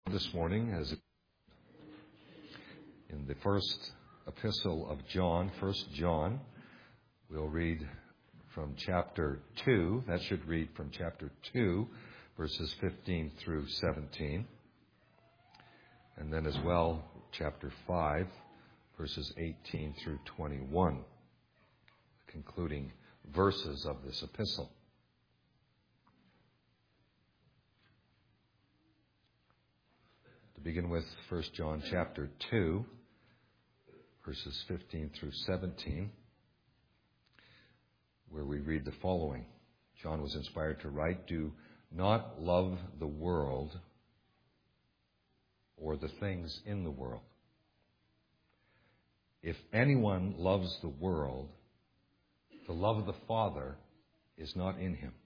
This morning, as in the first epistle of John, 1 John, we'll read from chapter 2. That should read from chapter 2, verses 15 through 17. And then as well, chapter 5, verses 18 through 21, concluding verses of this epistle. Begin with 1 John chapter 2, verses 15 through 17, where we read the following. John was inspired to write, "Do not love the world or the things in the world. If anyone loves the world, the love of the Father is not in him.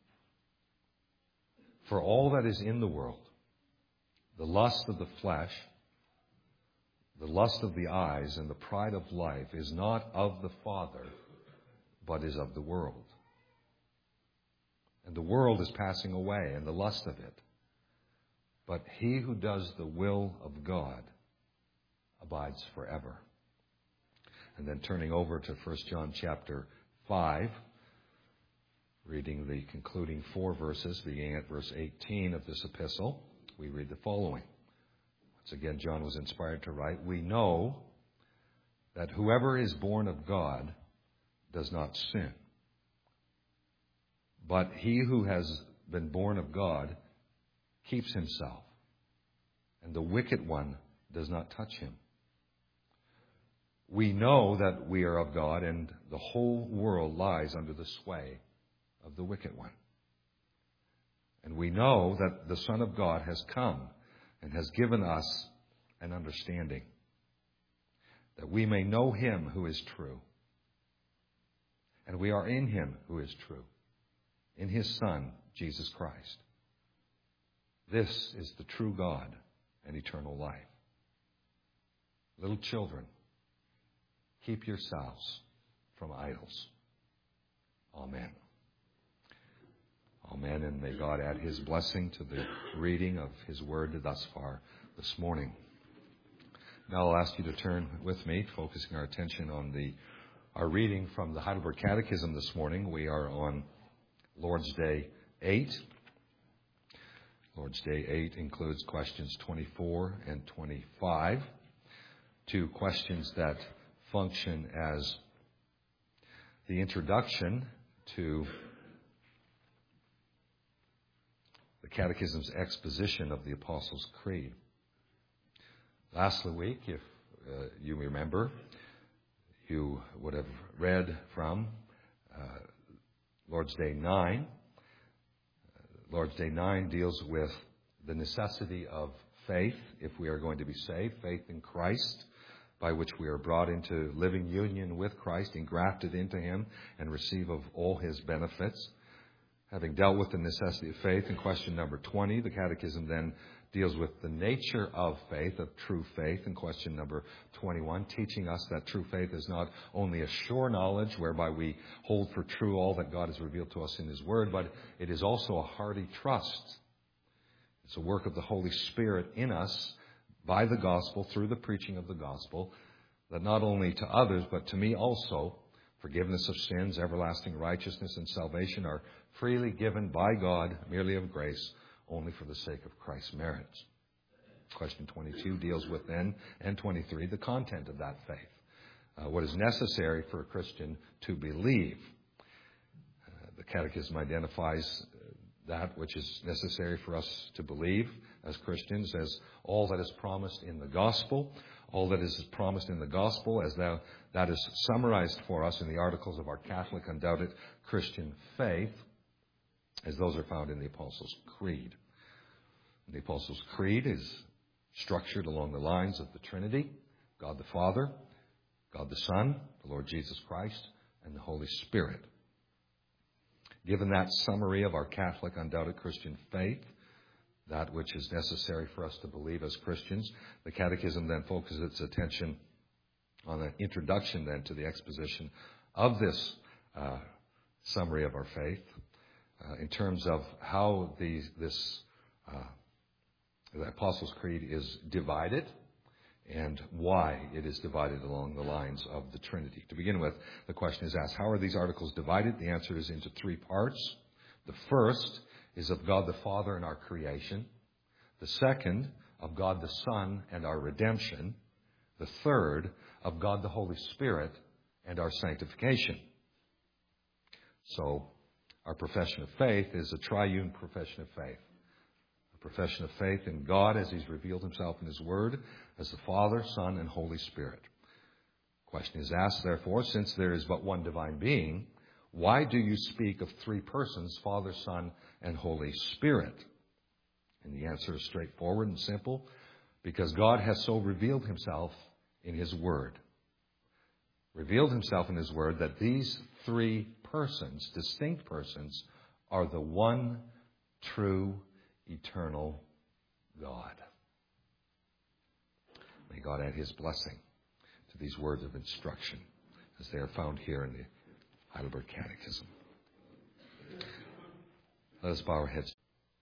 For all that is in the world, the lust of the flesh, the lust of the eyes, and the pride of life is not of the Father, but is of the world. And the world is passing away, and the lust of it. But he who does the will of God abides forever." And then turning over to 1 John chapter 5, reading the concluding 4 verses, beginning at verse 18 of this epistle, we read the following. Once again, John was inspired to write, "We know that whoever is born of God does not sin. But he who has been born of God keeps himself, and the wicked one does not touch him. We know that we are of God, and the whole world lies under the sway of the wicked one. And we know that the Son of God has come and has given us an understanding, that we may know him who is true. And we are in him who is true, in his Son, Jesus Christ. This is the true God and eternal life. Little children, keep yourselves from idols." Amen. Amen, and may God add his blessing to the reading of his word thus far this morning. Now I'll ask you to turn with me, focusing our attention on our reading from the Heidelberg Catechism this morning. We are on Lord's Day 8. Lord's Day 8 includes questions 24 and 25, two questions that function as the introduction to the Catechism's exposition of the Apostles' Creed. Last week, if you remember, you would have read from Lord's Day 9. Lord's Day 9 deals with the necessity of faith if we are going to be saved, faith in Christ, by which we are brought into living union with Christ, engrafted into him, and receive of all his benefits. Having dealt with the necessity of faith in question number 20, the Catechism then deals with the nature of faith, of true faith, in question number 21, teaching us that true faith is not only a sure knowledge whereby we hold for true all that God has revealed to us in his word, but it is also a hearty trust. It's a work of the Holy Spirit in us by the gospel, through the preaching of the gospel, that not only to others, but to me also, forgiveness of sins, everlasting righteousness, and salvation are freely given by God, merely of grace, only for the sake of Christ's merits. Question 22 deals with then, and 23, the content of that faith. What is necessary for a Christian to believe. The Catechism identifies that which is necessary for us to believe as Christians as all that is promised in the gospel. All that is promised in the gospel, as that is summarized for us in the articles of our Catholic undoubted Christian faith, as those are found in the Apostles' Creed. And the Apostles' Creed is structured along the lines of the Trinity, God the Father, God the Son, the Lord Jesus Christ, and the Holy Spirit. Given that summary of our Catholic undoubted Christian faith, that which is necessary for us to believe as Christians, the Catechism then focuses its attention on an introduction then to the exposition of this summary of our faith in terms of how this The Apostles' Creed is divided, and why it is divided along the lines of the Trinity. To begin with, the question is asked, how are these articles divided? The answer is into three parts. The first is of God the Father and our creation. The second, of God the Son and our redemption. The third, of God the Holy Spirit and our sanctification. So, our profession of faith is a triune profession of faith. A profession of faith in God as He's revealed Himself in His Word, as the Father, Son, and Holy Spirit. The question is asked, therefore, since there is but one divine being, why do you speak of three persons, Father, Son, and Holy Spirit? And the answer is straightforward and simple, because God has so revealed Himself in His Word. Revealed Himself in His Word that these three persons, distinct persons, are the one true, eternal God. May God add His blessing to these words of instruction as they are found here in the Heidelberg Catechism. Let us bow our heads.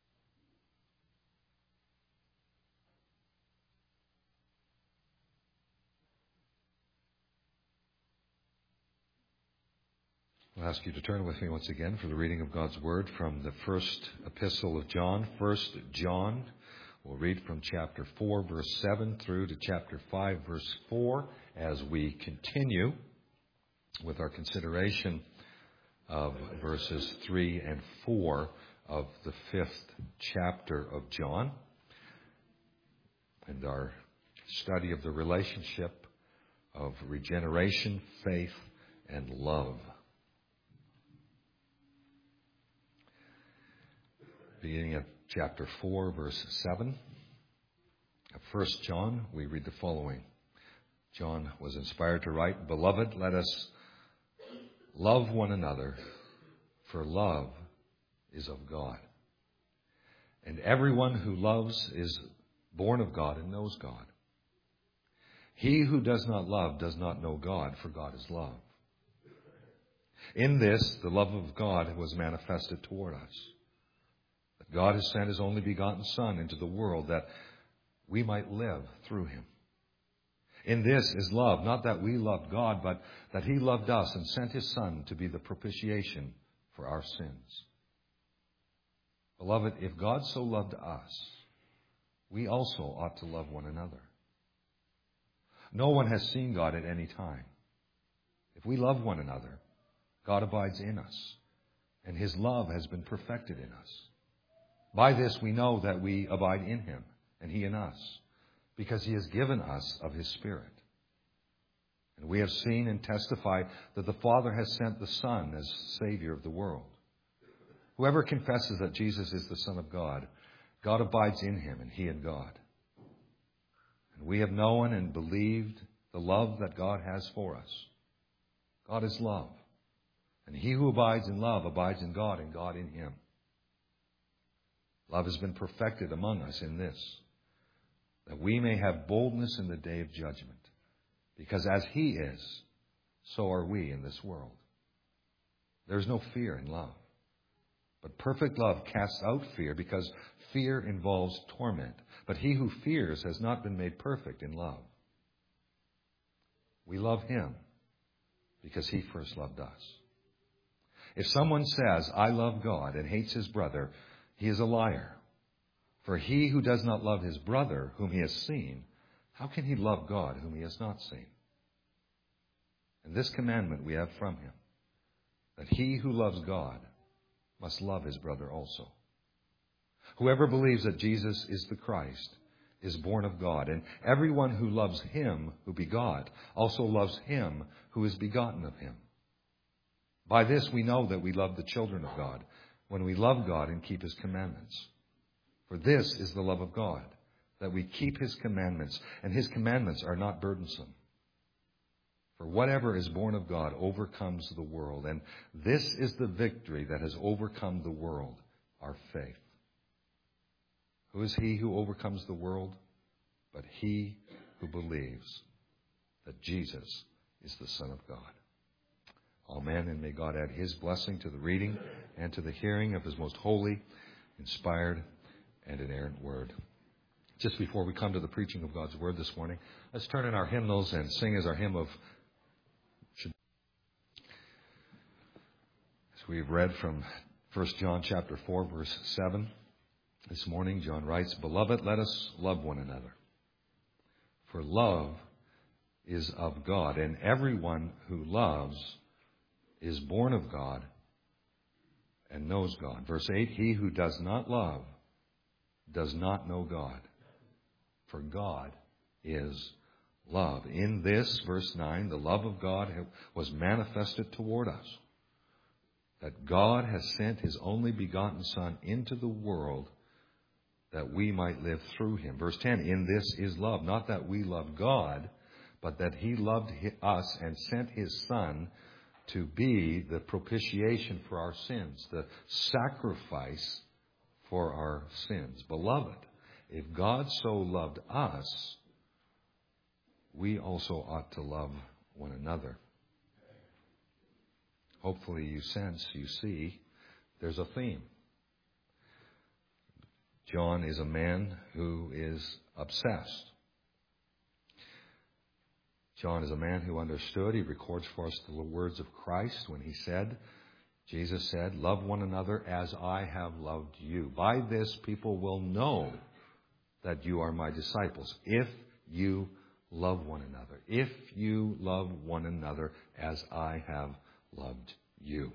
I'll ask you to turn with me once again for the reading of God's Word from the first epistle of John, 1 John. We'll read from chapter 4, verse 7 through to chapter 5, verse 4 as we continue with our consideration of verses 3 and 4 of the 5th chapter of John and our study of the relationship of regeneration, faith, and love. Beginning at chapter 4, verse 7 of 1 John, we read the following. John was inspired to write, "Beloved, let us love one another, for love is of God. And everyone who loves is born of God and knows God. He who does not love does not know God, for God is love. In this, the love of God was manifested toward us. God has sent His only begotten Son into the world that we might live through Him. In this is love, not that we loved God, but that He loved us and sent His Son to be the propitiation for our sins. Beloved, if God so loved us, we also ought to love one another. No one has seen God at any time. If we love one another, God abides in us, and His love has been perfected in us. By this we know that we abide in Him, and He in us, because He has given us of His Spirit. And we have seen and testified that the Father has sent the Son as Savior of the world. Whoever confesses that Jesus is the Son of God, God abides in Him, and He in God. And we have known and believed the love that God has for us. God is love, and he who abides in love abides in God, and God in him. Love has been perfected among us in this, that we may have boldness in the day of judgment. Because as He is, so are we in this world. There is no fear in love. But perfect love casts out fear, because fear involves torment. But he who fears has not been made perfect in love. We love Him because He first loved us. If someone says, "I love God," and hates his brother, he is a liar. For he who does not love his brother whom he has seen, how can he love God whom he has not seen? And this commandment we have from Him, that he who loves God must love his brother also. Whoever believes that Jesus is the Christ is born of God, and everyone who loves Him who begot also loves Him who is begotten of Him. By this we know that we love the children of God, when we love God and keep His commandments. For this is the love of God, that we keep His commandments, and His commandments are not burdensome. For whatever is born of God overcomes the world, and this is the victory that has overcome the world, our faith. Who is he who overcomes the world? But he who believes that Jesus is the Son of God. Amen, and may God add His blessing to the reading and to the hearing of His most holy, inspired, and inerrant word. Just before we come to the preaching of God's Word this morning, let's turn in our hymnals and sing as our hymn of... As we've read from 1 John chapter 4, verse 7, this morning John writes, "Beloved, let us love one another. For love is of God, and everyone who loves is born of God and knows God." Verse 8, "He who does not love does not know God, for God is love." In this, verse 9, the love of God was manifested toward us, that God has sent His only begotten Son into the world that we might live through Him. Verse 10, "In this is love, not that we love God, but that He loved us and sent His Son to be the propitiation for our sins," the sacrifice for our sins. Beloved, if God so loved us, we also ought to love one another. Hopefully you see, there's a theme. John is a man who is obsessed. John is a man who understood. He records for us the words of Christ when Jesus said, "Love one another as I have loved you. By this people will know that you are my disciples, if you love one another. If you love one another as I have loved you."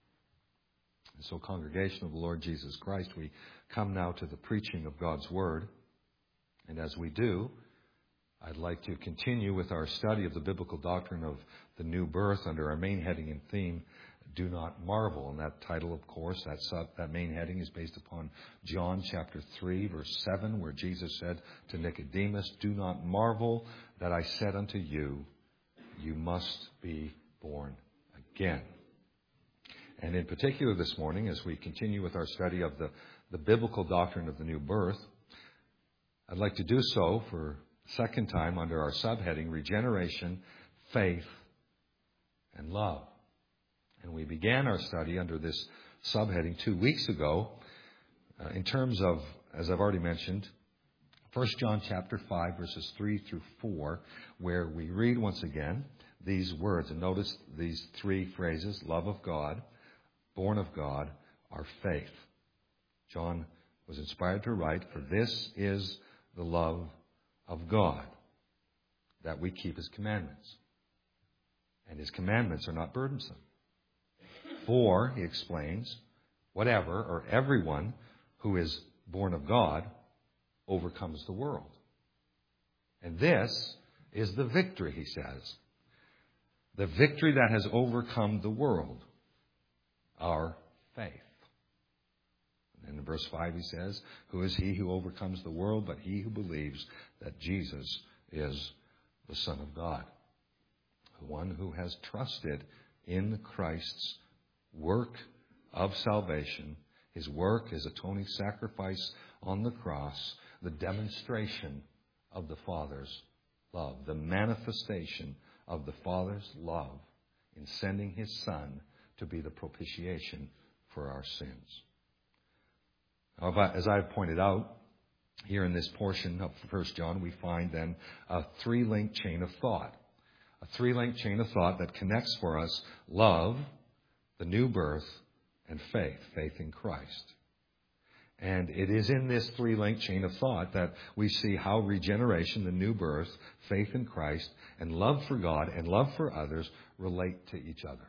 And so, congregation of the Lord Jesus Christ, we come now to the preaching of God's Word. And as we do, I'd like to continue with our study of the biblical doctrine of the new birth under our main heading and theme, "Do Not Marvel." And that title, of course, that main heading is based upon John chapter 3, verse 7, where Jesus said to Nicodemus, "Do not marvel that I said unto you, you must be born again." And in particular this morning, as we continue with our study of the biblical doctrine of the new birth, I'd like to do so for a second time under our subheading, "Regeneration, Faith, and Love." And we began our study under this subheading 2 weeks ago in terms of, as I've already mentioned, 1 John chapter 5, verses 3 through 4, where we read once again these words. And notice these three phrases: love of God, born of God, our faith. John was inspired to write, "For this is the love of God, that we keep His commandments. And His commandments are not burdensome. For," he explains, "whatever or everyone who is born of God overcomes the world." And this is the victory, he says. The victory that has overcome the world. Our faith. And in verse 5 he says, "Who is he who overcomes the world but he who believes that Jesus is the Son of God?" The one who has trusted in Christ's work of salvation, His work, His atoning sacrifice on the cross, the demonstration of the Father's love, the manifestation of the Father's love in sending His Son to be the propitiation for our sins. Now, as I've pointed out, here in this portion of 1 John, we find then a three-link chain of thought. A three-link chain of thought that connects for us love, the new birth, and faith. Faith in Christ. And it is in this three-link chain of thought that we see how regeneration, the new birth, faith in Christ, and love for God and love for others relate to each other.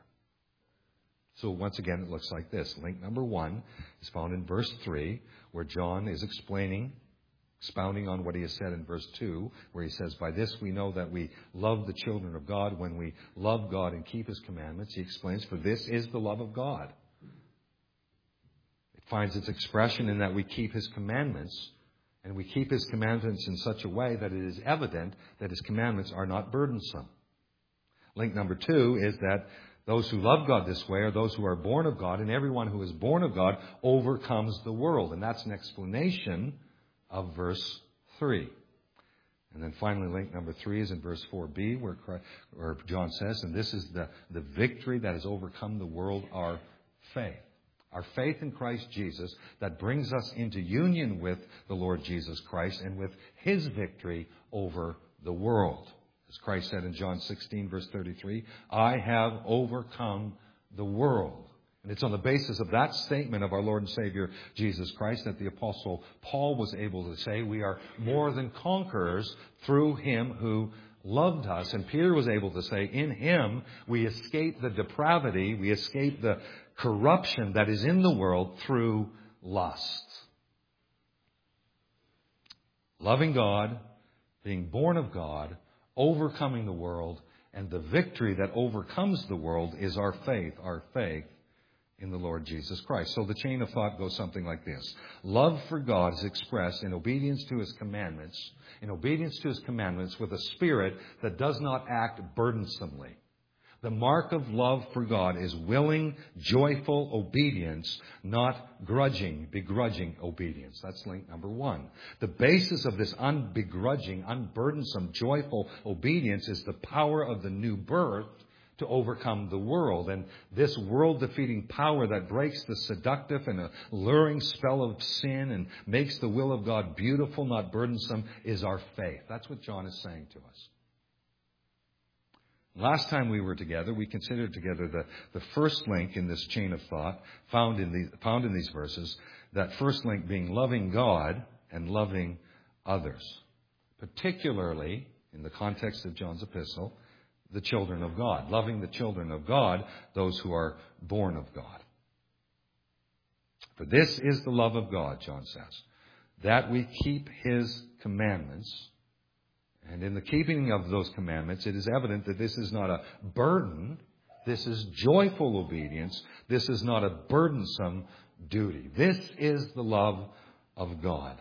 So once again, it looks like this. Link number 1 is found in verse 3, where John is expounding on what he has said in verse 2, where he says, "By this we know that we love the children of God, when we love God and keep His commandments." He explains, "For this is the love of God." It finds its expression in that we keep His commandments, and we keep His commandments in such a way that it is evident that His commandments are not burdensome. Link number 2 is that those who love God this way are those who are born of God, and everyone who is born of God overcomes the world. And that's an explanation of verse 3. And then finally, link number 3 is in verse 4b, where John says, "And this is the victory that has overcome the world, our faith." Our faith in Christ Jesus that brings us into union with the Lord Jesus Christ and with His victory over the world. As Christ said in John 16, verse 33, I have overcome the world. And it's on the basis of that statement of our Lord and Savior Jesus Christ that the Apostle Paul was able to say, we are more than conquerors through Him who loved us. And Peter was able to say, in Him we escape the depravity, we escape the corruption that is in the world through lust. Loving God, being born of God, overcoming the world, and the victory that overcomes the world is our faith in the Lord Jesus Christ. So the chain of thought goes something like this. Love for God is expressed in obedience to His commandments, with a spirit that does not act burdensomely. The mark of love for God is willing, joyful obedience, not begrudging obedience. That's link number one. The basis of this unbegrudging, unburdensome, joyful obedience is the power of the new birth to overcome the world. And this world-defeating power that breaks the seductive and alluring spell of sin and makes the will of God beautiful, not burdensome, is our faith. That's what John is saying to us. Last time we were together, we considered together the first link in this chain of thought found in these verses, that first link being loving God and loving others, particularly in the context of John's epistle, the children of God, loving the children of God, those who are born of God. For this is the love of God, John says, that we keep His commandments. And in the keeping of those commandments, it is evident that this is not a burden. This is joyful obedience. This is not a burdensome duty. This is the love of God.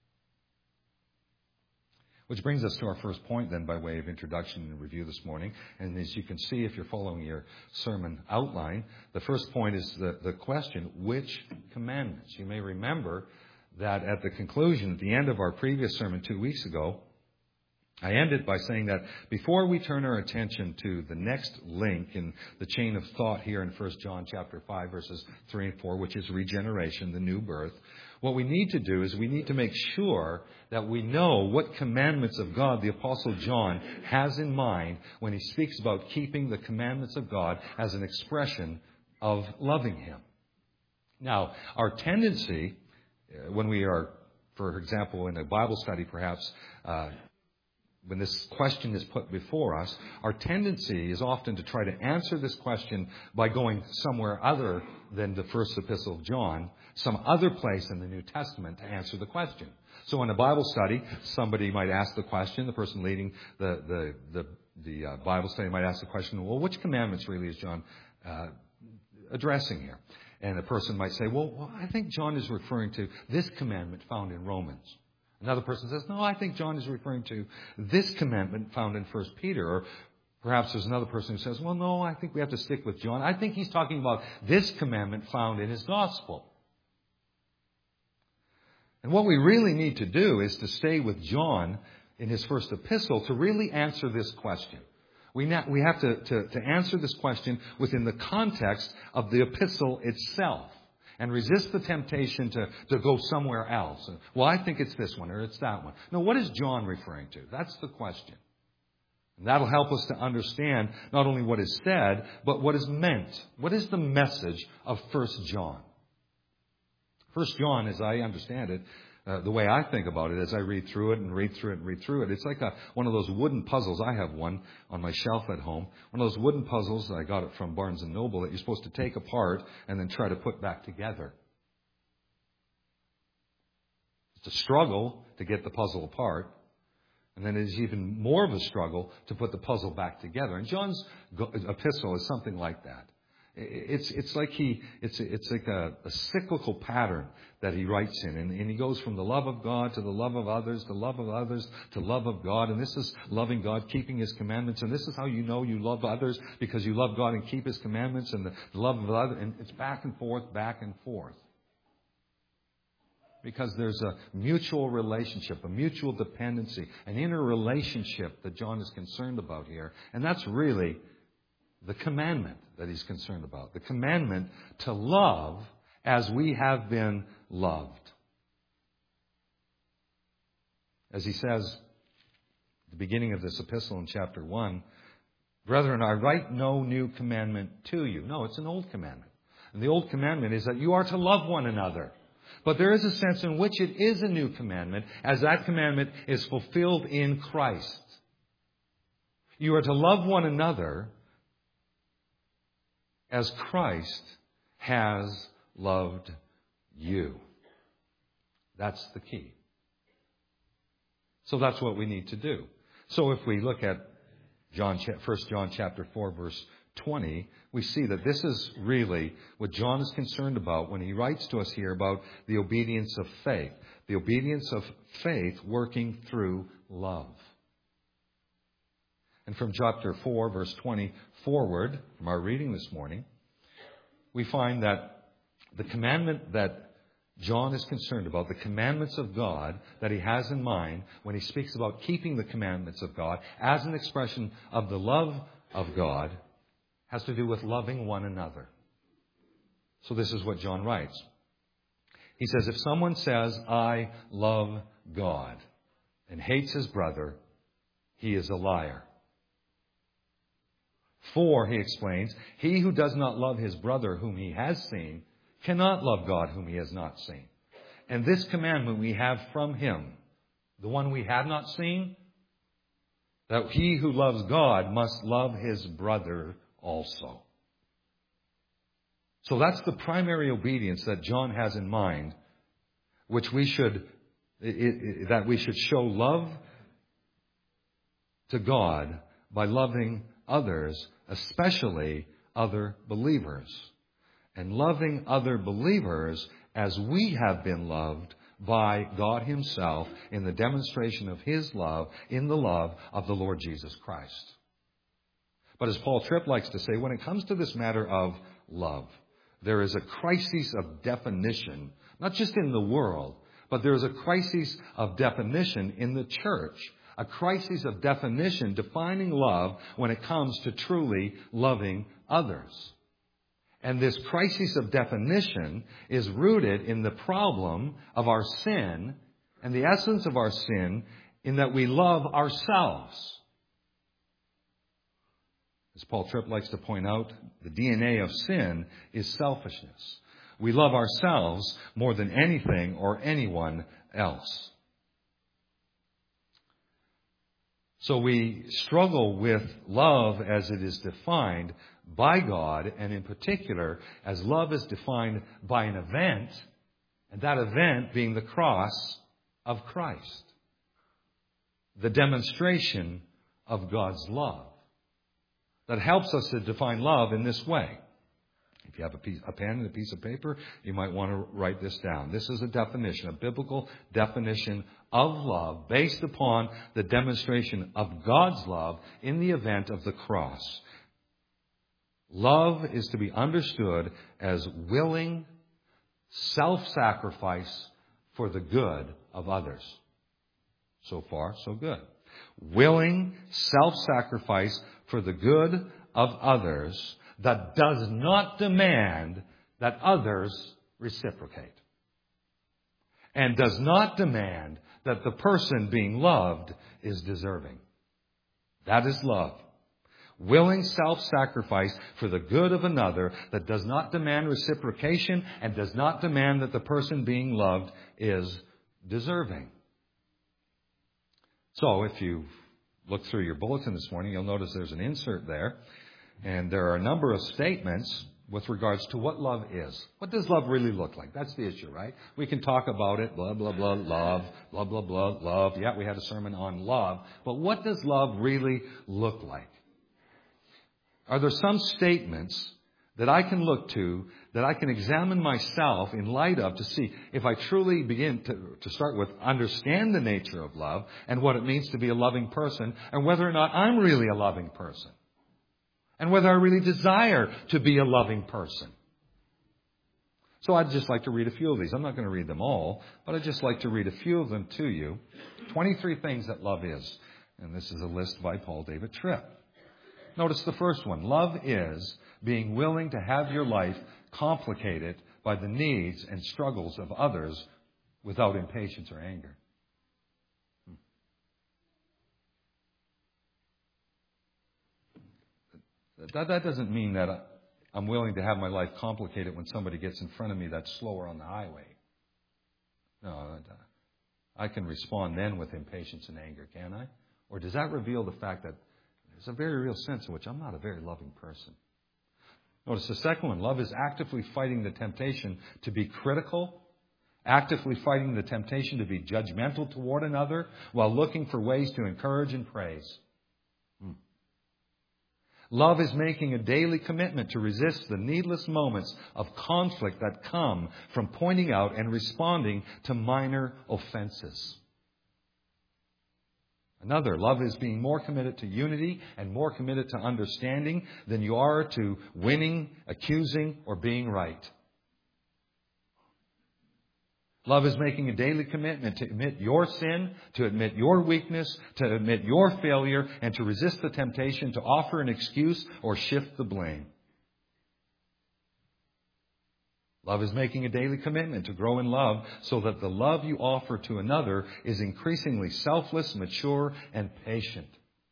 Which brings us to our first point then by way of introduction and review this morning. And as you can see if you're following your sermon outline, the first point is the question, which commandments? You may remember that at the conclusion, at the end of our previous sermon 2 weeks ago, I ended by saying that before we turn our attention to the next link in the chain of thought here in 1 John chapter 5, verses 3 and 4, which is regeneration, the new birth, what we need to do is we need to make sure that we know what commandments of God the Apostle John has in mind when he speaks about keeping the commandments of God as an expression of loving Him. Now, our tendency, when we are, for example, in a Bible study perhaps, when this question is put before us, our tendency is often to try to answer this question by going somewhere other than the first epistle of John, some other place in the New Testament to answer the question. So in a Bible study, somebody might ask the question, the person leading the Bible study might ask the question, well, which commandments really is John addressing here? And a person might say, well, I think John is referring to this commandment found in Romans. Another person says, no, I think John is referring to this commandment found in 1 Peter. Or perhaps there's another person who says, well, no, I think we have to stick with John. I think he's talking about this commandment found in his gospel. And what we really need to do is to stay with John in his first epistle to really answer this question. We have to answer this question within the context of the epistle itself. And resist the temptation to go somewhere else. Well, I think it's this one or it's that one. No, what is John referring to? That's the question. And that'll help us to understand not only what is said, but what is meant. What is the message of 1 John? 1 John, as I understand it, the way I think about it as I read through it, it's like one of those wooden puzzles. I have one on my shelf at home. One of those wooden puzzles, I got it from Barnes & Noble, that you're supposed to take apart and then try to put back together. It's a struggle to get the puzzle apart. And then it's even more of a struggle to put the puzzle back together. And John's epistle is something like that. It's like a cyclical pattern that he writes in. And he goes from the love of God to the love of others, the love of others to love of God. And this is loving God, keeping His commandments. And this is how you know you love others, because you love God and keep His commandments, and the love of others. And it's back and forth. Because there's a mutual relationship, a mutual dependency, an inner relationship that John is concerned about here. And that's really the commandment that he's concerned about. The commandment to love as we have been loved. As he says at the beginning of this epistle in chapter 1, brethren, I write no new commandment to you. No, it's an old commandment. And the old commandment is that you are to love one another. But there is a sense in which it is a new commandment, as that commandment is fulfilled in Christ. You are to love one another as Christ has loved you. That's the key. So that's what we need to do. So if we look at 1 John chapter 4, verse 20, we see that this is really what John is concerned about when he writes to us here about the obedience of faith. The obedience of faith working through love. And from chapter 4, verse 20 forward, from our reading this morning, we find that the commandment that John is concerned about, the commandments of God that he has in mind when he speaks about keeping the commandments of God as an expression of the love of God, has to do with loving one another. So this is what John writes. He says, if someone says, I love God, and hates his brother, he is a liar. For, he explains, he who does not love his brother whom he has seen cannot love God whom he has not seen. And this commandment we have from him, the one we have not seen, that he who loves God must love his brother also. So that's the primary obedience that John has in mind, which we should show love to God by loving others, especially other believers. And loving other believers as we have been loved by God himself in the demonstration of his love in the love of the Lord Jesus Christ. But as Paul Tripp likes to say, when it comes to this matter of love, there is a crisis of definition, not just in the world, but there is a crisis of definition in the church. A crisis of definition defining love when it comes to truly loving others. And this crisis of definition is rooted in the problem of our sin and the essence of our sin in that we love ourselves. As Paul Tripp likes to point out, the DNA of sin is selfishness. We love ourselves more than anything or anyone else. So we struggle with love as it is defined by God, and in particular, as love is defined by an event, and that event being the cross of Christ. The demonstration of God's love. That helps us to define love in this way. If you have a pen and a piece of paper, you might want to write this down. This is a definition, a biblical definition of love based upon the demonstration of God's love in the event of the cross. Love is to be understood as willing self-sacrifice for the good of others. So far, so good. Willing self-sacrifice for the good of others that does not demand that others reciprocate. And does not demand that the person being loved is deserving. That is love. Willing self-sacrifice for the good of another that does not demand reciprocation and does not demand that the person being loved is deserving. So if you look through your bulletin this morning, you'll notice there's an insert there. And there are a number of statements with regards to what love is. What does love really look like? That's the issue, right? We can talk about it, blah, blah, blah, love, blah, blah, blah, love. Yeah, we had a sermon on love. But what does love really look like? Are there some statements that I can look to, that I can examine myself in light of to see if I truly begin to start with understand the nature of love and what it means to be a loving person and whether or not I'm really a loving person and whether I really desire to be a loving person. So I'd just like to read a few of these. I'm not going to read them all, but I'd just like to read a few of them to you. 23 things that love is. And this is a list by Paul David Tripp. Notice the first one. Love is being willing to have your life complicated by the needs and struggles of others without impatience or anger. That doesn't mean that I'm willing to have my life complicated when somebody gets in front of me that's slower on the highway. No, I can respond then with impatience and anger, can I? Or does that reveal the fact that there's a very real sense in which I'm not a very loving person? Notice the second one. Love is actively fighting the temptation to be critical, actively fighting the temptation to be judgmental toward another while looking for ways to encourage and praise. Love is making a daily commitment to resist the needless moments of conflict that come from pointing out and responding to minor offenses. Another, love is being more committed to unity and more committed to understanding than you are to winning, accusing, or being right. Love is making a daily commitment to admit your sin, to admit your weakness, to admit your failure, and to resist the temptation to offer an excuse or shift the blame. Love is making a daily commitment to grow in love so that the love you offer to another is increasingly selfless, mature, and patient.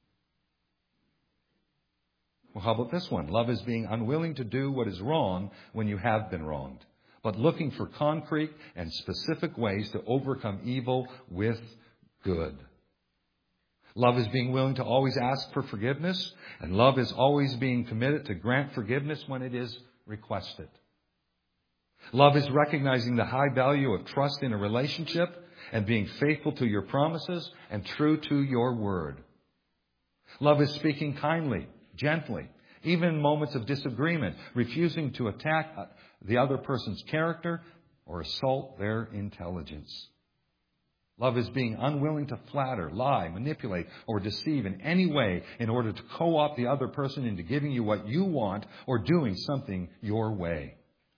Well, how about this one? Love is being unwilling to do what is wrong when you have been wronged, but looking for concrete and specific ways to overcome evil with good. Love is being willing to always ask for forgiveness, and love is always being committed to grant forgiveness when it is requested. Love is recognizing the high value of trust in a relationship and being faithful to your promises and true to your word. Love is speaking kindly, gently, even in moments of disagreement, refusing to attack the other person's character or assault their intelligence. Love is being unwilling to flatter, lie, manipulate, or deceive in any way in order to co-opt the other person into giving you what you want or doing something your way.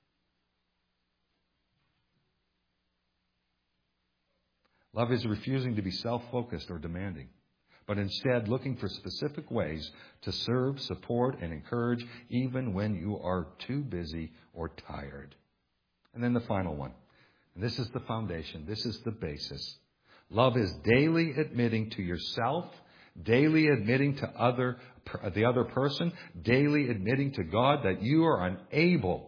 Love is refusing to be self-focused or demanding, but instead looking for specific ways to serve, support, and encourage even when you are too busy or tired. And then the final one. And this is the foundation. This is the basis. Love is daily admitting to yourself, daily admitting to the other person, daily admitting to God that you are unable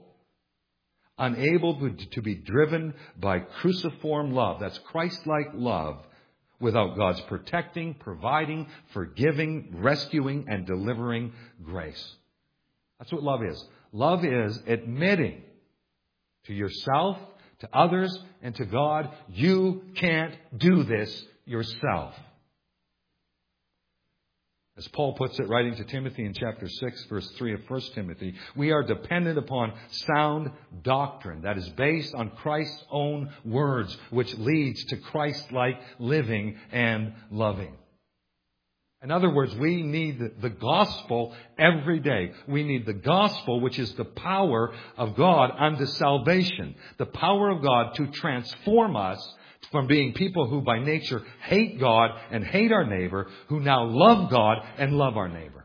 to be driven by cruciform love, that's Christ-like love, without God's protecting, providing, forgiving, rescuing, and delivering grace. That's what love is. Love is admitting to yourself, to others, and to God, you can't do this yourself. As Paul puts it, writing to Timothy in chapter 6, verse 3 of 1 Timothy, we are dependent upon sound doctrine that is based on Christ's own words, which leads to Christ-like living and loving. In other words, we need the gospel every day. We need the gospel, which is the power of God unto salvation. The power of God to transform us from being people who by nature hate God and hate our neighbor, who now love God and love our neighbor.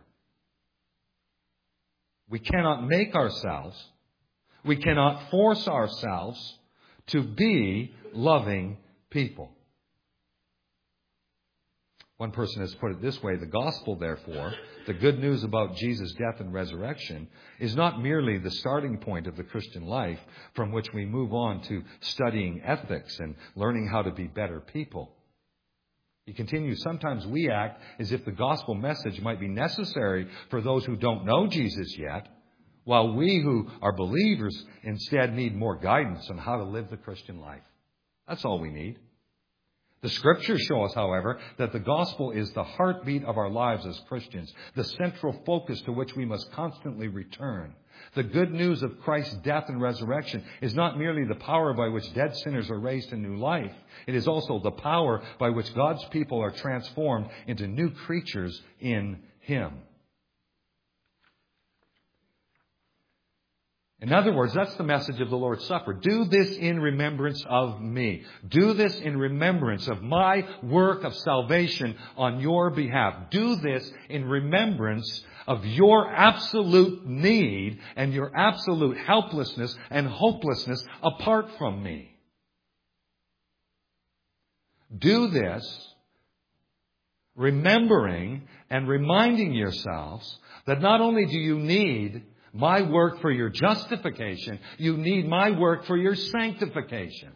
We cannot make ourselves, we cannot force ourselves to be loving people. One person has put it this way: the gospel, therefore, the good news about Jesus' death and resurrection, is not merely the starting point of the Christian life from which we move on to studying ethics and learning how to be better people. He continues, sometimes we act as if the gospel message might be necessary for those who don't know Jesus yet, while we who are believers instead need more guidance on how to live the Christian life. That's all we need. The Scriptures show us, however, that the gospel is the heartbeat of our lives as Christians, the central focus to which we must constantly return. The good news of Christ's death and resurrection is not merely the power by which dead sinners are raised to new life. It is also the power by which God's people are transformed into new creatures in Him. In other words, that's the message of the Lord's Supper. Do this in remembrance of me. Do this in remembrance of my work of salvation on your behalf. Do this in remembrance of your absolute need and your absolute helplessness and hopelessness apart from me. Do this remembering and reminding yourselves that not only do you need my work for your justification, you need my work for your sanctification.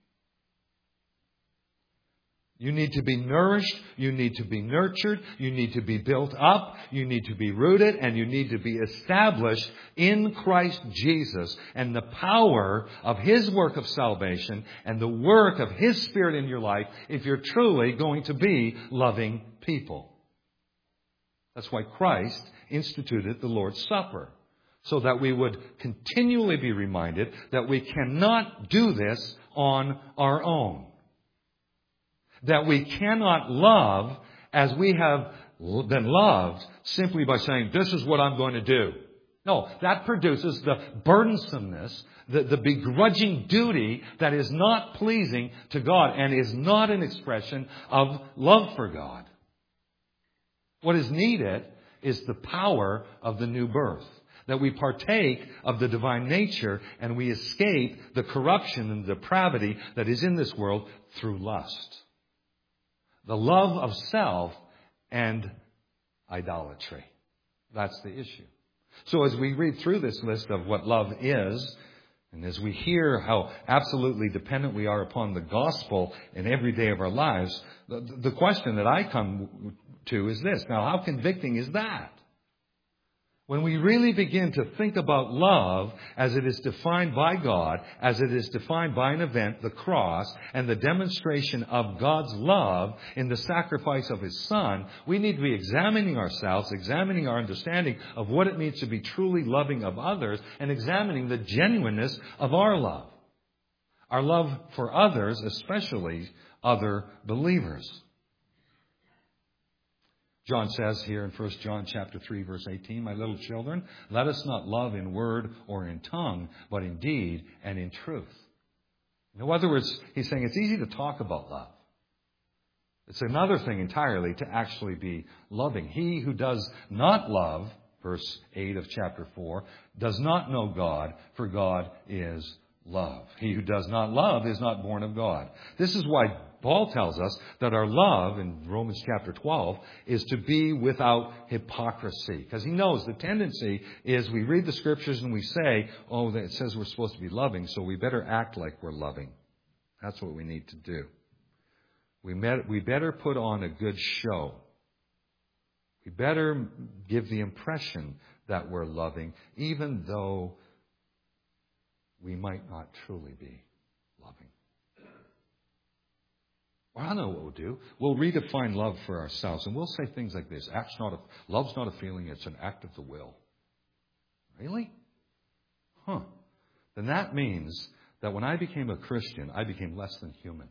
You need to be nourished, you need to be nurtured, you need to be built up, you need to be rooted, and you need to be established in Christ Jesus and the power of His work of salvation and the work of His Spirit in your life if you're truly going to be loving people. That's why Christ instituted the Lord's Supper, so that we would continually be reminded that we cannot do this on our own. That we cannot love as we have been loved simply by saying, this is what I'm going to do. No, that produces the burdensomeness, the begrudging duty that is not pleasing to God and is not an expression of love for God. What is needed is the power of the new birth. That we partake of the divine nature and we escape the corruption and depravity that is in this world through lust. The love of self and idolatry. That's the issue. So as we read through this list of what love is, and as we hear how absolutely dependent we are upon the gospel in every day of our lives, the question that I come to is this. Now, how convicting is that? When we really begin to think about love as it is defined by God, as it is defined by an event, the cross, and the demonstration of God's love in the sacrifice of His Son, we need to be examining ourselves, examining our understanding of what it means to be truly loving of others, and examining the genuineness of our love. Our love for others, especially other believers. John says here in 1 John chapter 3, verse 18, my little children, let us not love in word or in tongue, but in deed and in truth. In other words, he's saying it's easy to talk about love. It's another thing entirely to actually be loving. He who does not love, verse 8 of chapter 4, does not know God, for God is love. He who does not love is not born of God. This is why Paul tells us that our love, in Romans chapter 12, is to be without hypocrisy. Because he knows the tendency is we read the Scriptures and we say, oh, it says we're supposed to be loving, so we better act like we're loving. That's what we need to do. We better put on a good show. We better give the impression that we're loving, even though we might not truly be loving. Well, I know what we'll do. We'll redefine love for ourselves, and we'll say things like this. Love's not a feeling, it's an act of the will. Really? Then that means that when I became a Christian, I became less than human.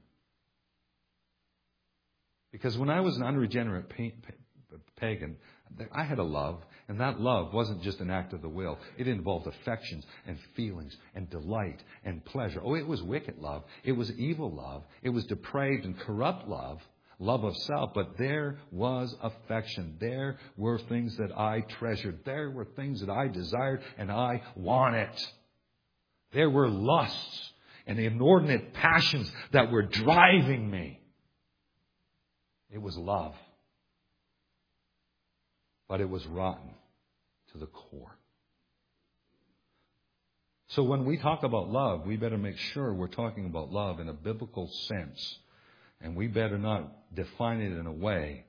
Because when I was an unregenerate pagan, I had a love, and that love wasn't just an act of the will. It involved affections and feelings and delight and pleasure. Oh, it was wicked love. It was evil love. It was depraved and corrupt love, love of self. But there was affection. There were things that I treasured. There were things that I desired and I wanted. There were lusts and inordinate passions that were driving me. It was love. But it was rotten to the core. So when we talk about love, we better make sure we're talking about love in a biblical sense. And we better not define it in a way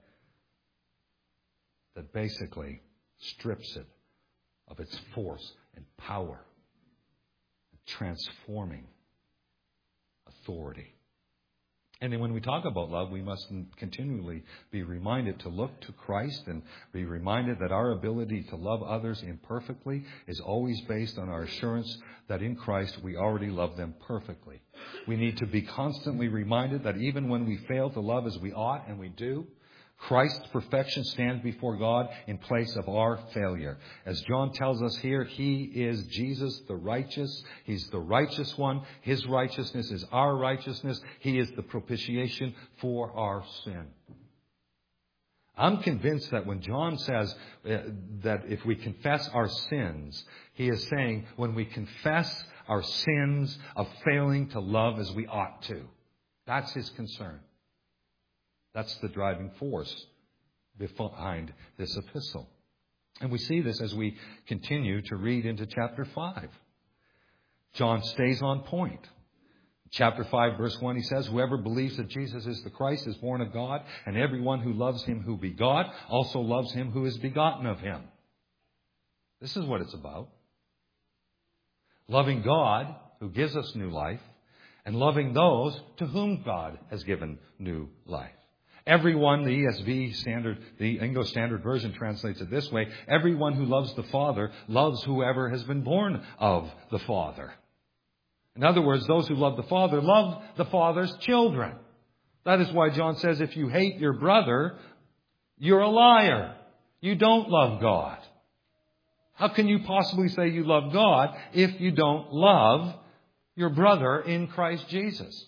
that basically strips it of its force and power, transforming authority. And then when we talk about love, we must continually be reminded to look to Christ and be reminded that our ability to love others imperfectly is always based on our assurance that in Christ we already love them perfectly. We need to be constantly reminded that even when we fail to love as we ought, and we do, Christ's perfection stands before God in place of our failure. As John tells us here, He is Jesus the righteous. He's the righteous one. His righteousness is our righteousness. He is the propitiation for our sin. I'm convinced that when John says that if we confess our sins, he is saying when we confess our sins of failing to love as we ought to. That's his concern. That's the driving force behind this epistle. And we see this as we continue to read into chapter 5. John stays on point. Chapter 5, verse 1, he says, whoever believes that Jesus is the Christ is born of God, and everyone who loves him who begot also loves him who is begotten of him. This is what it's about. Loving God, who gives us new life, and loving those to whom God has given new life. Everyone, the ESV standard, the English Standard Version translates it this way, everyone who loves the Father loves whoever has been born of the Father. In other words, those who love the Father love the Father's children. That is why John says if you hate your brother, you're a liar. You don't love God. How can you possibly say you love God if you don't love your brother in Christ Jesus?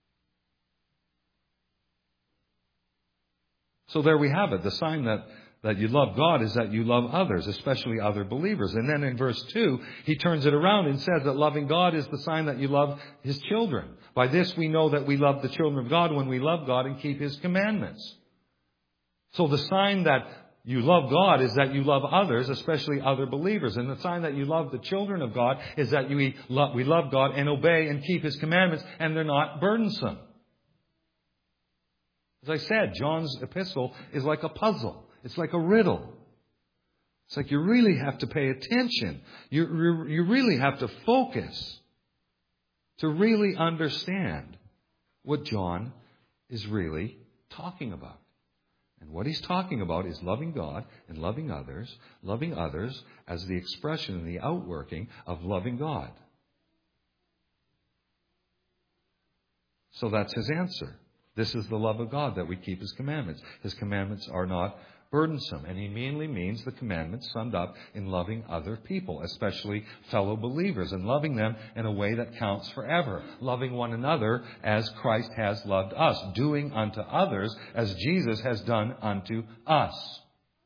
So there we have it. The sign that you love God is that you love others, especially other believers. And then in verse 2, he turns it around and says that loving God is the sign that you love His children. By this we know that we love the children of God when we love God and keep His commandments. So the sign that you love God is that you love others, especially other believers. And the sign that you love the children of God is that we love God and obey and keep His commandments, and they're not burdensome. As I said, John's epistle is like a puzzle. It's like a riddle. It's like you really have to pay attention. You really have to focus to really understand what John is really talking about. And what he's talking about is loving God and loving others as the expression and the outworking of loving God. So that's his answer. This is the love of God, that we keep His commandments. His commandments are not burdensome. And he mainly means the commandments summed up in loving other people, especially fellow believers, and loving them in a way that counts forever. Loving one another as Christ has loved us. Doing unto others as Jesus has done unto us.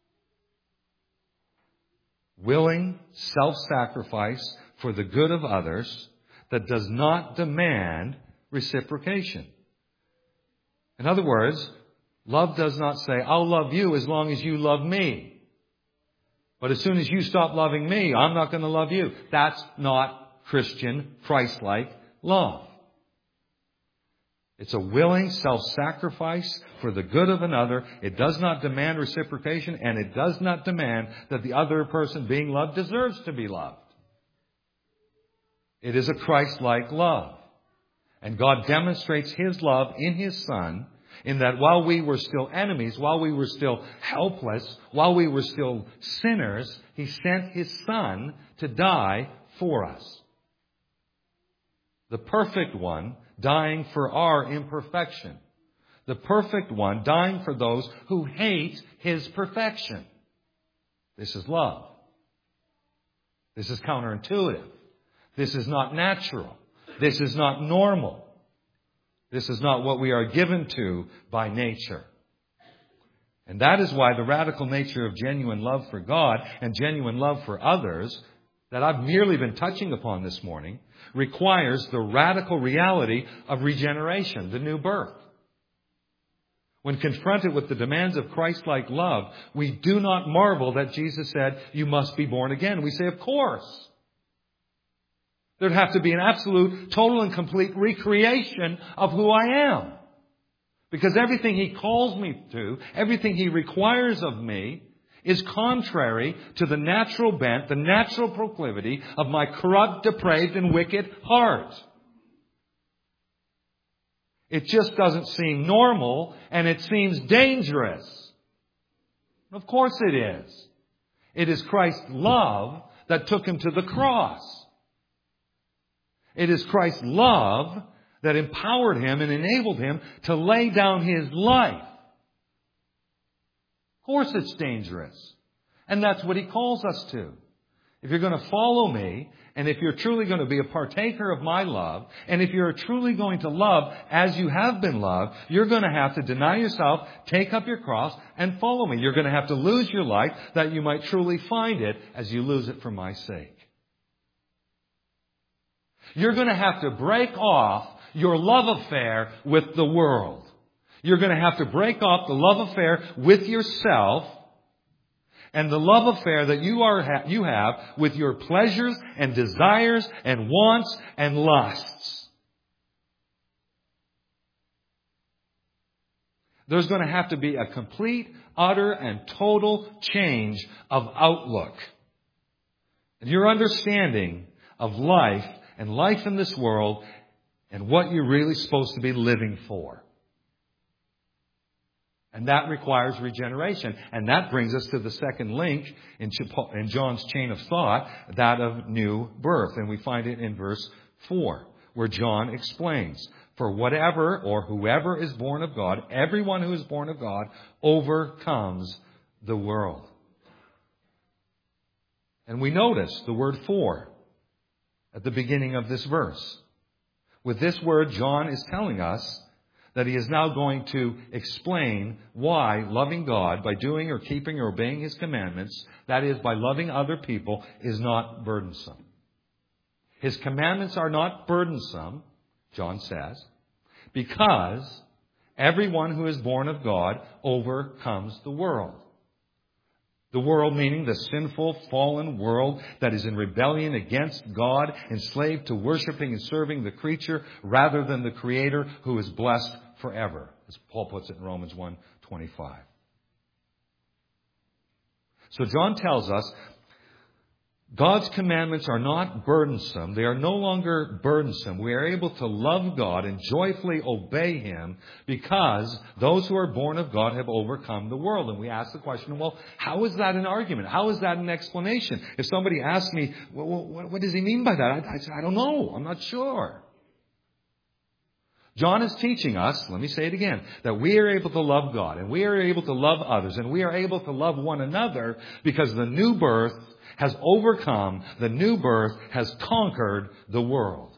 Willing self-sacrifice for the good of others that does not demand reciprocation. In other words, love does not say, I'll love you as long as you love me. But as soon as you stop loving me, I'm not going to love you. That's not Christian, Christ-like love. It's a willing self-sacrifice for the good of another. It does not demand reciprocation, and it does not demand that the other person being loved deserves to be loved. It is a Christ-like love. And God demonstrates His love in His Son, in that while we were still enemies, while we were still helpless, while we were still sinners, He sent His Son to die for us. The perfect one dying for our imperfection. The perfect one dying for those who hate His perfection. This is love. This is counterintuitive. This is not natural. This is not normal. This is not what we are given to by nature. And that is why the radical nature of genuine love for God and genuine love for others that I've merely been touching upon this morning requires the radical reality of regeneration, the new birth. When confronted with the demands of Christ-like love, we do not marvel that Jesus said, you must be born again. We say, of course. There'd have to be an absolute, total and complete recreation of who I am. Because everything He calls me to, everything He requires of me, is contrary to the natural bent, the natural proclivity of my corrupt, depraved, and wicked heart. It just doesn't seem normal, and it seems dangerous. Of course it is. It is Christ's love that took Him to the cross. It is Christ's love that empowered Him and enabled Him to lay down His life. course it's dangerous. And that's what He calls us to. If you're going to follow me, and if you're truly going to be a partaker of my love, and if you're truly going to love as you have been loved, you're going to have to deny yourself, take up your cross, and follow me. You're going to have to lose your life that you might truly find it as you lose it for my sake. You're going to have to break off your love affair with the world. You're going to have to break off the love affair with yourself and the love affair that you have with your pleasures and desires and wants and lusts. There's going to have to be a complete, utter, and total change of outlook. And your understanding of life and life in this world and what you're really supposed to be living for. And that requires regeneration. And that brings us to the second link in John's chain of thought, that of new birth. And we find it in verse 4, where John explains, for whatever or whoever is born of God, everyone who is born of God overcomes the world. And we notice the word for at the beginning of this verse. With this word, John is telling us that he is now going to explain why loving God by doing or keeping or obeying His commandments, that is, by loving other people, is not burdensome. His commandments are not burdensome, John says, because everyone who is born of God overcomes the world. The world meaning the sinful, fallen world that is in rebellion against God, enslaved to worshiping and serving the creature rather than the Creator who is blessed forever, as Paul puts it in Romans 1:25. So John tells us God's commandments are not burdensome. They are no longer burdensome. We are able to love God and joyfully obey Him because those who are born of God have overcome the world. And we ask the question, well, how is that an argument? How is that an explanation? If somebody asks me, well, what does he mean by that? I don't know. I'm not sure. John is teaching us, let me say it again, that we are able to love God and we are able to love others and we are able to love one another because the new birth has overcome, the new birth has conquered the world.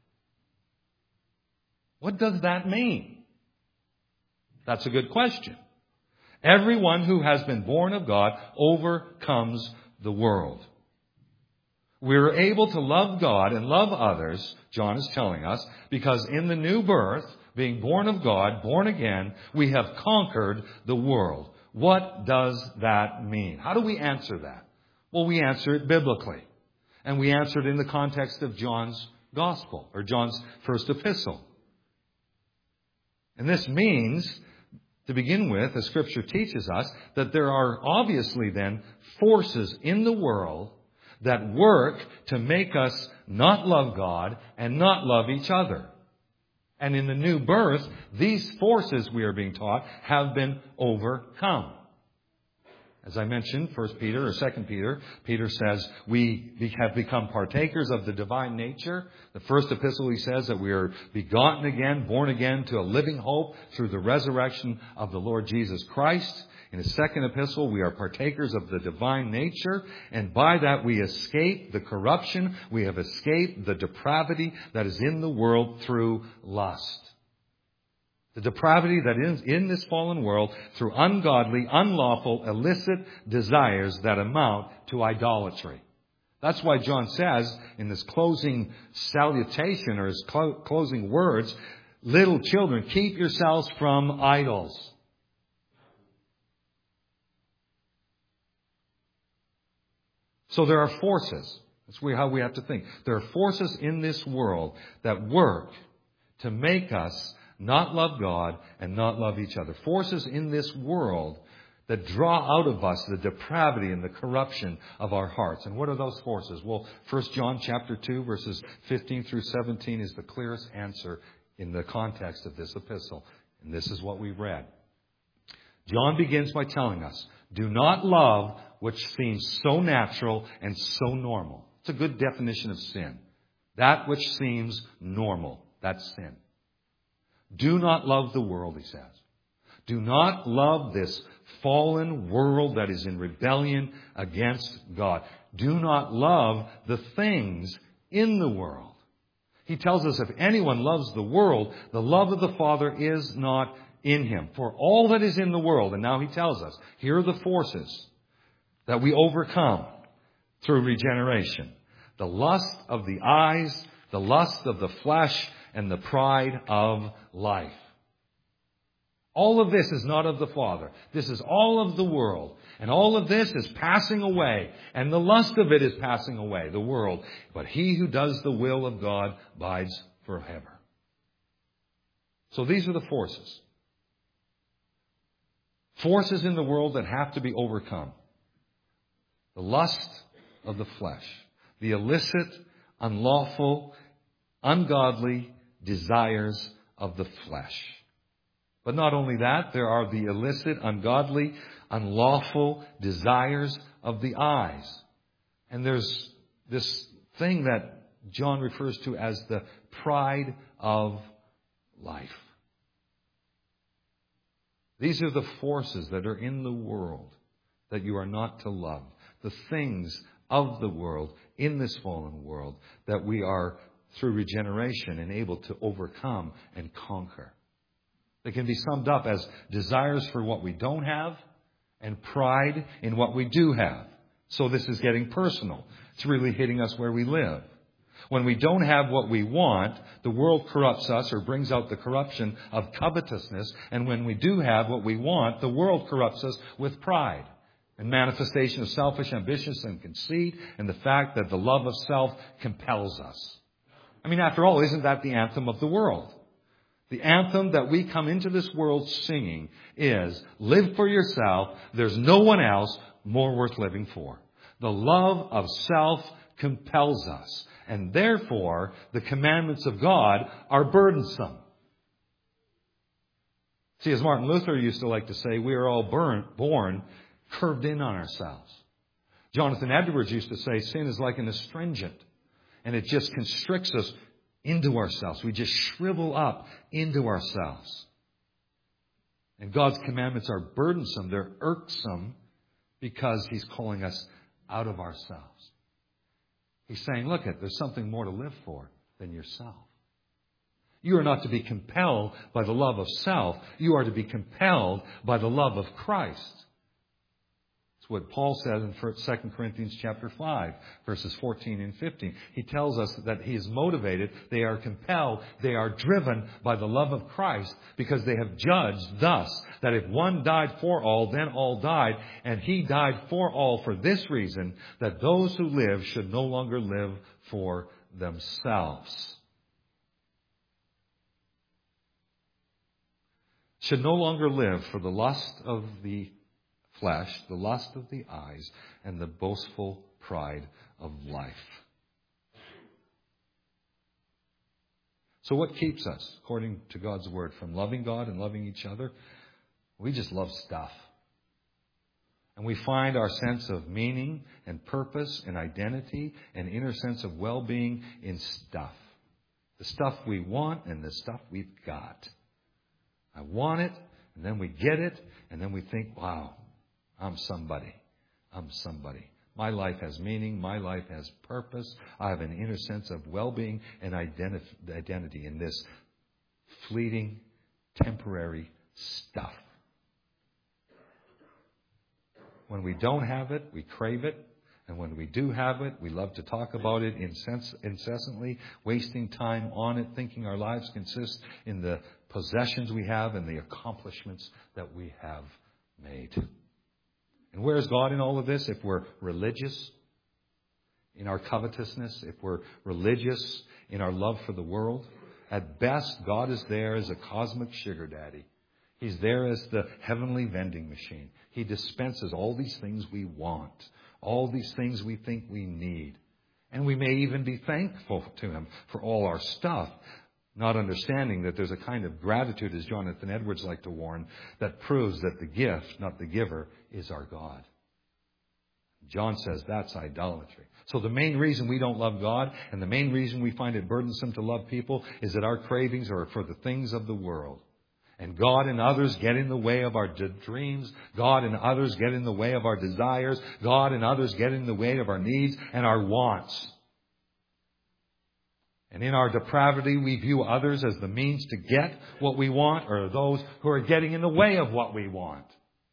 What does that mean? That's a good question. Everyone who has been born of God overcomes the world. We're able to love God and love others, John is telling us, because in the new birth, being born of God, born again, we have conquered the world. What does that mean? How do we answer that? Well, we answer it biblically. And we answer it in the context of John's gospel, or John's first epistle. And this means, to begin with, as Scripture teaches us, that there are obviously then forces in the world that work to make us not love God and not love each other. And in the new birth, these forces, we are being taught, have been overcome. As I mentioned, 1 Peter or 2 Peter, Peter says we have become partakers of the divine nature. The first epistle he says that we are begotten again, born again to a living hope through the resurrection of the Lord Jesus Christ. In his second epistle, we are partakers of the divine nature, and by that we escape the corruption, we have escaped the depravity that is in the world through lust. The depravity that is in this fallen world through ungodly, unlawful, illicit desires that amount to idolatry. That's why John says in this closing salutation or his closing words, little children, keep yourselves from idols. So there are forces. That's how we have to think. There are forces in this world that work to make us not love God and not love each other. Forces in this world that draw out of us the depravity and the corruption of our hearts. And what are those forces? Well, 1 John chapter 2, verses 15 through 17 is the clearest answer in the context of this epistle. And this is what we read. John begins by telling us, do not love which seems so natural and so normal. It's a good definition of sin. That which seems normal, that's sin. Do not love the world, he says. Do not love this fallen world that is in rebellion against God. Do not love the things in the world. He tells us if anyone loves the world, the love of the Father is not in him. For all that is in the world, and now he tells us, here are the forces that we overcome through regeneration. The lust of the eyes, the lust of the flesh, and the pride of life. All of this is not of the Father. This is all of the world. And all of this is passing away. And the lust of it is passing away, the world. But he who does the will of God abides forever. So these are the forces. Forces in the world that have to be overcome. The lust of the flesh. The illicit, unlawful, ungodly desires of the flesh. But not only that, there are the illicit, ungodly, unlawful desires of the eyes. And there's this thing that John refers to as the pride of life. These are the forces that are in the world that you are not to love. The things of the world in this fallen world that we are, through regeneration, enabled to overcome and conquer. They can be summed up as desires for what we don't have and pride in what we do have. So this is getting personal. It's really hitting us where we live. When we don't have what we want, the world corrupts us or brings out the corruption of covetousness. And when we do have what we want, the world corrupts us with pride and manifestation of selfish ambitions and conceit and the fact that the love of self compels us. I mean, after all, isn't that the anthem of the world? The anthem that we come into this world singing is, live for yourself. There's no one else more worth living for. The love of self compels us. And therefore, the commandments of God are burdensome. See, as Martin Luther used to like to say, we are all born curved in on ourselves. Jonathan Edwards used to say, sin is like an astringent. And it just constricts us into ourselves. We just shrivel up into ourselves. And God's commandments are burdensome. They're irksome because He's calling us out of ourselves. He's saying, look, there's something more to live for than yourself. You are not to be compelled by the love of self. You are to be compelled by the love of Christ. It's what Paul says in 2 Corinthians chapter 5, verses 14 and 15. He tells us that he is motivated, they are compelled, they are driven by the love of Christ because they have judged thus, that if one died for all, then all died, and he died for all for this reason, that those who live should no longer live for themselves. Should no longer live for the lust of the flesh, the lust of the eyes, and the boastful pride of life. So what keeps us, according to God's word, from loving God and loving each other? We just love stuff. And we find our sense of meaning and purpose and identity and inner sense of well-being in stuff. The stuff we want and the stuff we've got. I want it, and then we get it, and then we think, wow, I'm somebody. I'm somebody. My life has meaning. My life has purpose. I have an inner sense of well-being and identity in this fleeting, temporary stuff. When we don't have it, we crave it. And when we do have it, we love to talk about it incessantly, wasting time on it, thinking our lives consist in the possessions we have and the accomplishments that we have made. And where is God in all of this? If we're religious in our covetousness, if we're religious in our love for the world, at best, God is there as a cosmic sugar daddy. He's there as the heavenly vending machine. He dispenses all these things we want, all these things we think we need. And we may even be thankful to Him for all our stuff, not understanding that there's a kind of gratitude, as Jonathan Edwards liked to warn, that proves that the gift, not the giver, is our God. John says that's idolatry. So the main reason we don't love God and the main reason we find it burdensome to love people is that our cravings are for the things of the world. And God and others get in the way of our dreams. God and others get in the way of our desires. God and others get in the way of our needs and our wants. And in our depravity, we view others as the means to get what we want, or those who are getting in the way of what we want.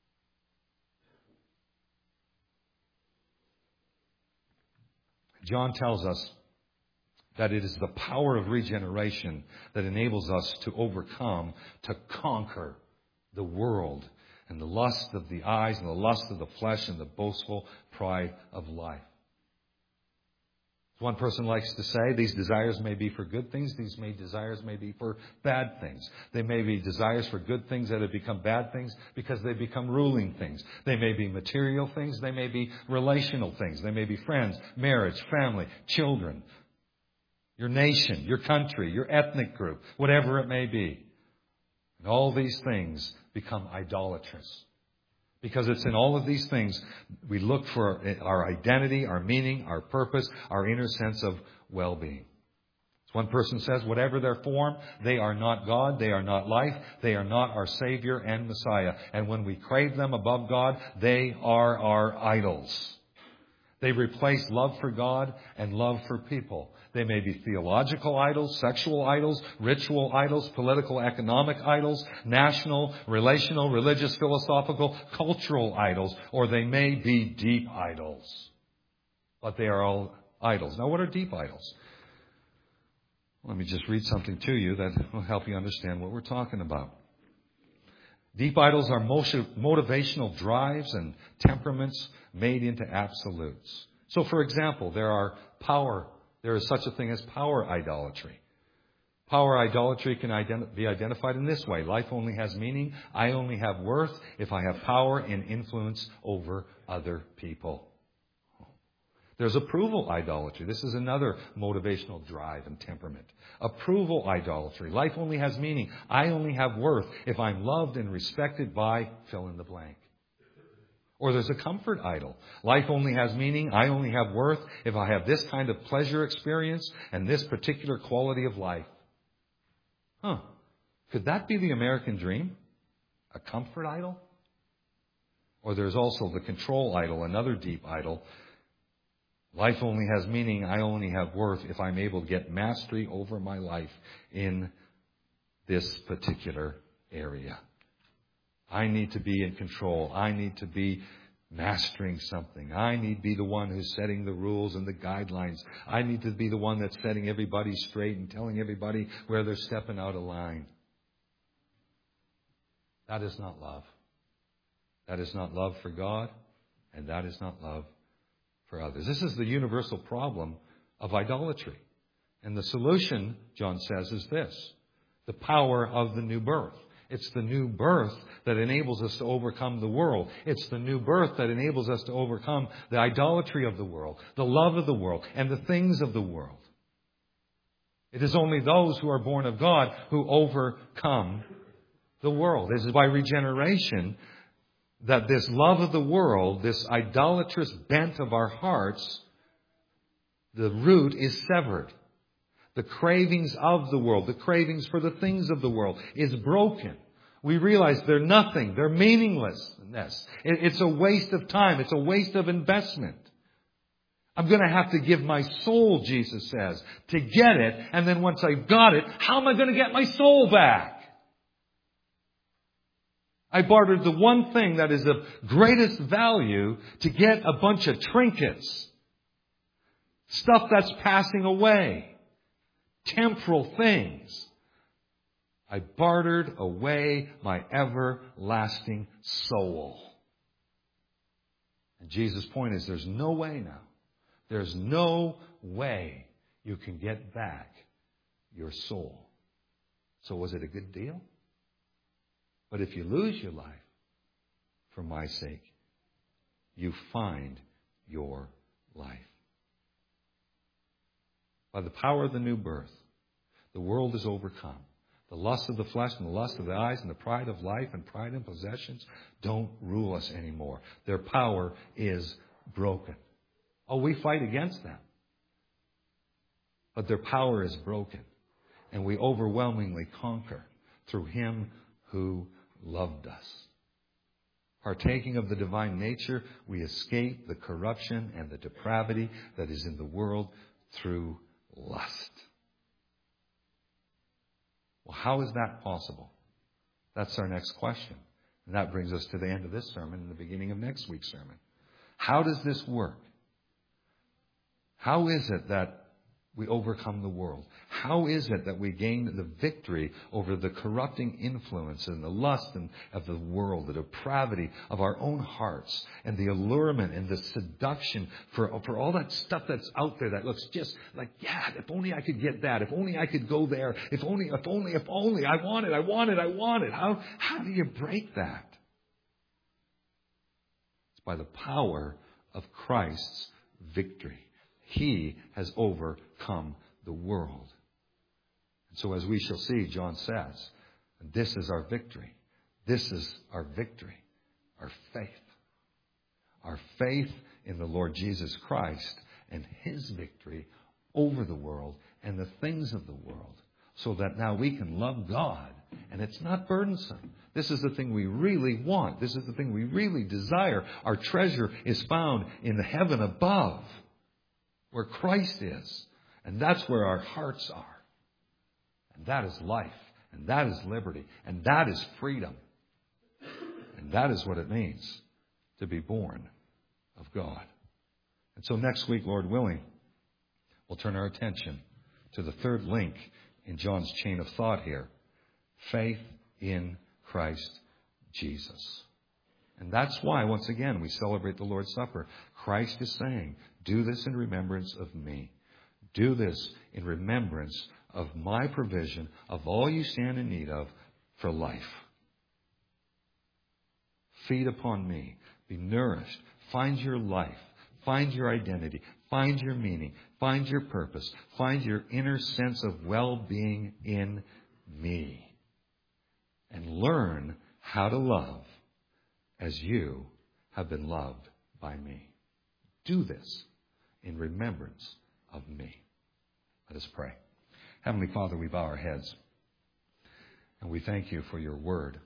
John tells us that it is the power of regeneration that enables us to overcome, to conquer the world and the lust of the eyes and the lust of the flesh and the boastful pride of life. One person likes to say these desires may be for good things, desires may be for bad things. They may be desires for good things that have become bad things because they become ruling things. They may be material things, they may be relational things. They may be friends, marriage, family, children, your nation, your country, your ethnic group, whatever it may be. And all these things become idolatrous. Because it's in all of these things we look for our identity, our meaning, our purpose, our inner sense of well-being. As one person says, whatever their form, they are not God, they are not life, they are not our Savior and Messiah. And when we crave them above God, they are our idols. They replace love for God and love for people. They may be theological idols, sexual idols, ritual idols, political, economic idols, national, relational, religious, philosophical, cultural idols, or they may be deep idols. But they are all idols. Now, what are deep idols? Let me just read something to you that will help you understand what we're talking about. Deep idols are motivational drives and temperaments made into absolutes. So, for example, there is such a thing as power idolatry. Power idolatry can be identified in this way. Life only has meaning. I only have worth if I have power and influence over other people. There's approval idolatry. This is another motivational drive and temperament. Approval idolatry. Life only has meaning. I only have worth if I'm loved and respected by fill in the blank. Or there's a comfort idol. Life only has meaning. I only have worth if I have this kind of pleasure experience and this particular quality of life. Could that be the American dream? A comfort idol? Or there's also the control idol, another deep idol. Life only has meaning. I only have worth if I'm able to get mastery over my life in this particular area. I need to be in control. I need to be mastering something. I need to be the one who's setting the rules and the guidelines. I need to be the one that's setting everybody straight and telling everybody where they're stepping out of line. That is not love. That is not love for God, and that is not love for others. This is the universal problem of idolatry. And the solution, John says, is this: the power of the new birth. It's the new birth that enables us to overcome the world. It's the new birth that enables us to overcome the idolatry of the world, the love of the world, and the things of the world. It is only those who are born of God who overcome the world. It is by regeneration that this love of the world, this idolatrous bent of our hearts, the root is severed. The cravings of the world, the cravings for the things of the world is broken. We realize they're nothing. They're meaninglessness. It's a waste of time. It's a waste of investment. I'm going to have to give my soul, Jesus says, to get it. And then once I've got it, how am I going to get my soul back? I bartered the one thing that is of greatest value to get a bunch of trinkets. Stuff that's passing away. Temporal things. I bartered away my everlasting soul. And Jesus' point is there's no way now. There's no way you can get back your soul. So was it a good deal? But if you lose your life for my sake, you find your life. By the power of the new birth, the world is overcome. The lust of the flesh and the lust of the eyes and the pride of life and pride in possessions don't rule us anymore. Their power is broken. Oh, we fight against them. But their power is broken. And we overwhelmingly conquer through Him who loved us. Partaking of the divine nature, we escape the corruption and the depravity that is in the world through lust. Well, how is that possible? That's our next question. And that brings us to the end of this sermon and the beginning of next week's sermon. How does this work? How is it that we overcome the world? How is it that we gain the victory over the corrupting influence and the lust of the world, the depravity of our own hearts, and the allurement and the seduction for all that stuff that's out there that looks just like, yeah, if only I could get that, if only I could go there, if only, I want it. How do you break that? It's by the power of Christ's victory. He has overcome the world. And so as we shall see, John says, this is our victory. This is our victory, our faith. Our faith in the Lord Jesus Christ and His victory over the world and the things of the world, so that now we can love God and it's not burdensome. This is the thing we really want. This is the thing we really desire. Our treasure is found in the heaven above, where Christ is. And that's where our hearts are. And that is life. And that is liberty. And that is freedom. And that is what it means to be born of God. And so next week, Lord willing, we'll turn our attention to the third link in John's chain of thought here. Faith in Christ Jesus. And that's why, once again, we celebrate the Lord's Supper. Christ is saying, do this in remembrance of me. Do this in remembrance of my provision of all you stand in need of for life. Feed upon me. Be nourished. Find your life. Find your identity. Find your meaning. Find your purpose. Find your inner sense of well-being in me. And learn how to love as you have been loved by me. Do this in remembrance of me. Let us pray. Heavenly Father, we bow our heads and we thank you for your word.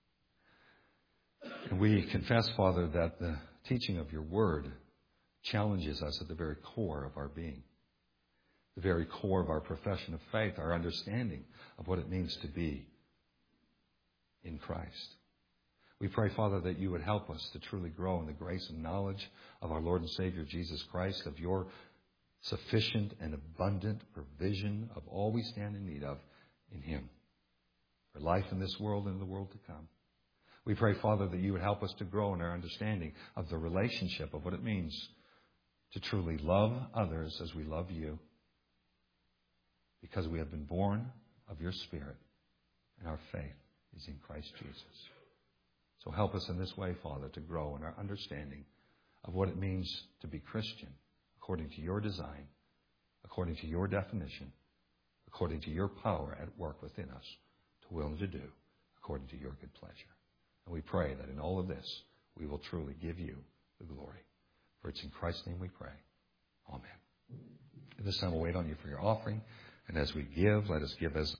And we confess, Father, that the teaching of your word challenges us at the very core of our being, the very core of our profession of faith, our understanding of what it means to be in Christ. We pray, Father, that you would help us to truly grow in the grace and knowledge of our Lord and Savior Jesus Christ, of your sufficient and abundant provision of all we stand in need of in Him, for life in this world and in the world to come. We pray, Father, that you would help us to grow in our understanding of the relationship of what it means to truly love others as we love you, because we have been born of your Spirit and our faith is in Christ Jesus. So help us in this way, Father, to grow in our understanding of what it means to be Christian, according to your design, according to your definition, according to your power at work within us, to will and to do, according to your good pleasure. And we pray that in all of this, we will truly give you the glory. For it's in Christ's name we pray. Amen. At this time, we'll wait on you for your offering. And as we give, let us give as